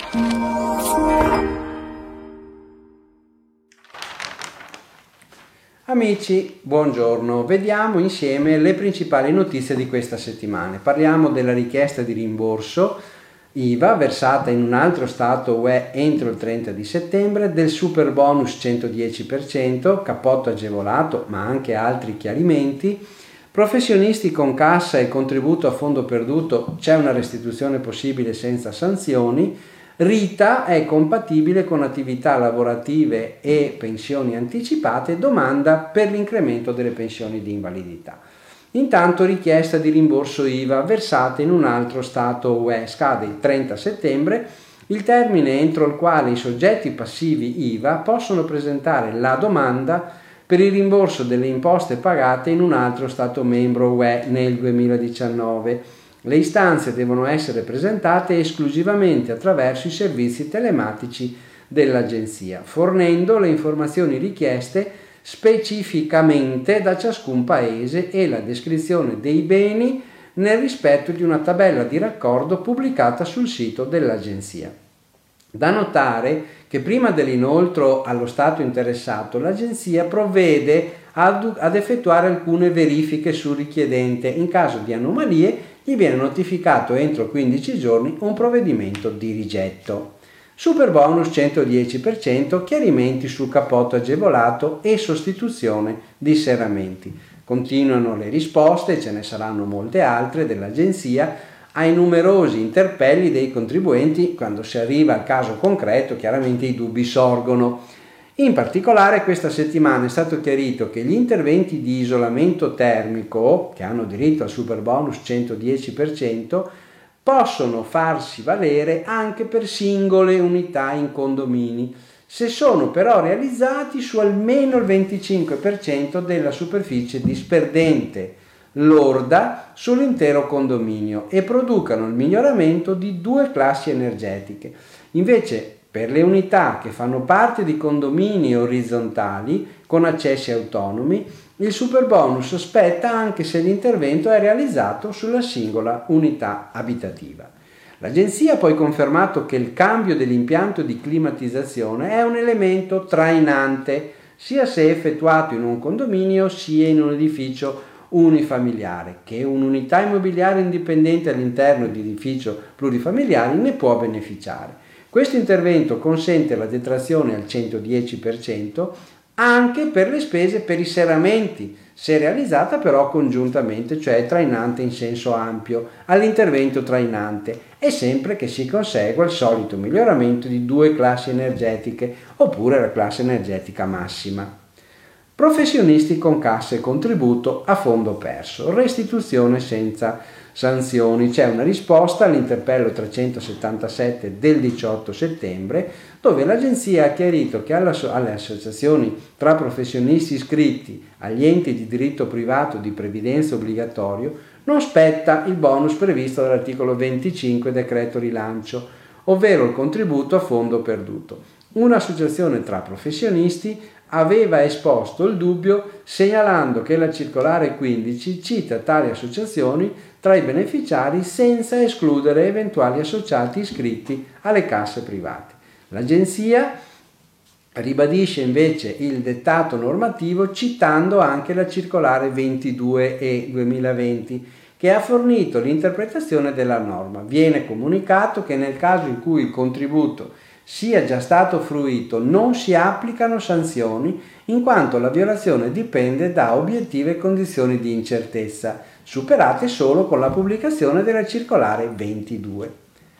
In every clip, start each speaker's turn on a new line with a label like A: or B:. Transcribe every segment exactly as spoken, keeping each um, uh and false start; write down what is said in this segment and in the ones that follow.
A: Amici, buongiorno. Vediamo insieme le principali notizie di questa settimana. Parliamo della richiesta di rimborso I V A versata in un altro Stato U E entro il trenta di settembre, del super bonus centodieci per cento, cappotto agevolato, ma anche altri chiarimenti. Professionisti con cassa e contributo a fondo perduto, c'è una restituzione possibile senza sanzioni. Rita è compatibile con attività lavorative e pensioni anticipate, domanda per l'incremento delle pensioni di invalidità. Intanto richiesta di rimborso I V A versata in un altro Stato U E, scade il trenta settembre, il termine entro il quale i soggetti passivi I V A possono presentare la domanda per il rimborso delle imposte pagate in un altro Stato membro U E nel duemiladiciannove. Le istanze devono essere presentate esclusivamente attraverso i servizi telematici dell'Agenzia, fornendo le informazioni richieste specificamente da ciascun paese e la descrizione dei beni nel rispetto di una tabella di raccordo pubblicata sul sito dell'Agenzia. Da notare che prima dell'inoltro allo Stato interessato l'Agenzia provvede ad, ad effettuare alcune verifiche sul richiedente. In caso di anomalie gli viene notificato entro quindici giorni un provvedimento di rigetto. Super bonus centodieci per cento, chiarimenti sul cappotto agevolato e sostituzione di serramenti. Continuano le risposte, ce ne saranno molte altre, dell'Agenzia ai numerosi interpelli dei contribuenti. Quando si arriva al caso concreto, chiaramente i dubbi sorgono. In particolare questa settimana è stato chiarito che gli interventi di isolamento termico, che hanno diritto al super bonus centodieci per cento, possono farsi valere anche per singole unità in condomini, se sono però realizzati su almeno il venticinque per cento della superficie disperdente lorda sull'intero condominio e producano il miglioramento di due classi energetiche. Invece, per le unità che fanno parte di condomini orizzontali con accessi autonomi, il super bonus spetta anche se l'intervento è realizzato sulla singola unità abitativa. L'Agenzia ha poi confermato che il cambio dell'impianto di climatizzazione è un elemento trainante, sia se effettuato in un condominio sia in un edificio unifamiliare, che un'unità immobiliare indipendente all'interno di edificio plurifamiliari ne può beneficiare. Questo intervento consente la detrazione al centodieci per cento anche per le spese per i serramenti, se realizzata però congiuntamente, cioè trainante in senso ampio, all'intervento trainante, e sempre che si consegua il solito miglioramento di due classi energetiche oppure la classe energetica massima. Professionisti con cassa e contributo a fondo perso, restituzione senza sanzioni. C'è una risposta all'interpello trecentosettantasette del diciotto settembre, dove l'Agenzia ha chiarito che alle associazioni tra professionisti iscritti agli enti di diritto privato di previdenza obbligatorio non spetta il bonus previsto dall'articolo venticinque decreto rilancio, ovvero il contributo a fondo perduto. Un'associazione tra professionisti aveva esposto il dubbio segnalando che la circolare quindici cita tali associazioni tra i beneficiari senza escludere eventuali associati iscritti alle casse private. L'Agenzia ribadisce invece il dettato normativo citando anche la circolare ventidue E duemilaventi che ha fornito l'interpretazione della norma. Viene comunicato che nel caso in cui il contributo sia già stato fruito non si applicano sanzioni in quanto la violazione dipende da obiettive condizioni di incertezza, superate solo con la pubblicazione della circolare ventidue.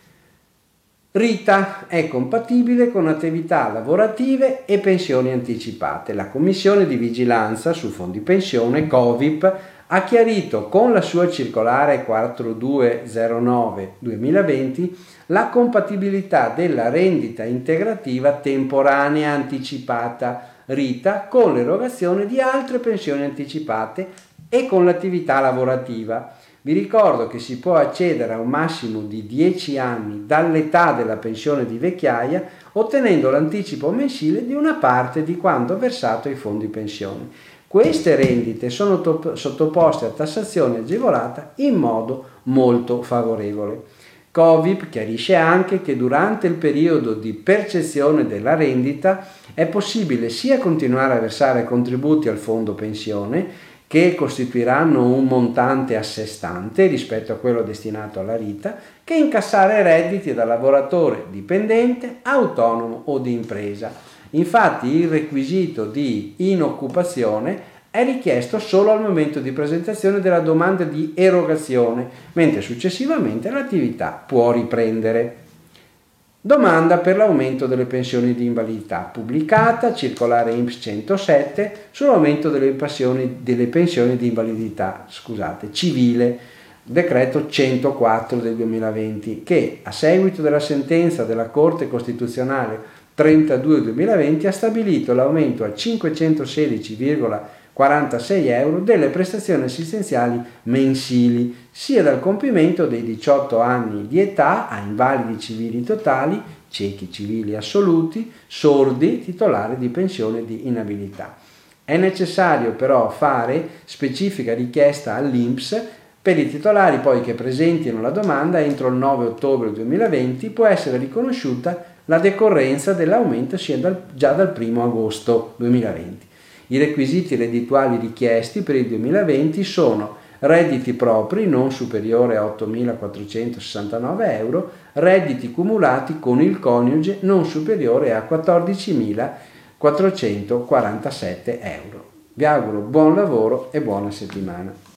A: Rita è compatibile con attività lavorative e pensioni anticipate. La Commissione di Vigilanza su Fondi Pensione, COVIP, ha chiarito con la sua circolare quarantaduecento duemilaventi la compatibilità della rendita integrativa temporanea anticipata Rita con l'erogazione di altre pensioni anticipate e con l'attività lavorativa. Vi ricordo che si può accedere a un massimo di dieci anni dall'età della pensione di vecchiaia ottenendo l'anticipo mensile di una parte di quanto versato ai fondi pensione. Queste rendite sono top- sottoposte a tassazione agevolata in modo molto favorevole. Covip chiarisce anche che durante il periodo di percezione della rendita è possibile sia continuare a versare contributi al fondo pensione, che costituiranno un montante a sé stante rispetto a quello destinato alla R I T A, che incassare redditi da lavoratore dipendente, autonomo o di impresa. Infatti il requisito di inoccupazione è richiesto solo al momento di presentazione della domanda di erogazione, mentre successivamente l'attività può riprendere. Domanda per l'aumento delle pensioni di invalidità, pubblicata, circolare I N P S centosette, sull'aumento delle pensioni, delle pensioni di invalidità scusate, civile, decreto centoquattro del duemilaventi, che a seguito della sentenza della Corte Costituzionale trentadue duemilaventi ha stabilito l'aumento a cinquecentosedici virgola quarantasei euro delle prestazioni assistenziali mensili, sia dal compimento dei diciotto anni di età a invalidi civili totali, ciechi civili assoluti, sordi, titolari di pensione di inabilità. È necessario però fare specifica richiesta all'I N P S. Per i titolari poi che presentino la domanda entro il nove ottobre duemilaventi può essere riconosciuta la decorrenza dell'aumento sia dal, già dal primo agosto duemilaventi. I requisiti reddituali richiesti per il duemilaventi sono redditi propri non superiore a ottomilaquattrocentosessantanove euro, redditi cumulati con il coniuge non superiore a quattordicimilaquattrocentoquarantasette euro. Vi auguro buon lavoro e buona settimana.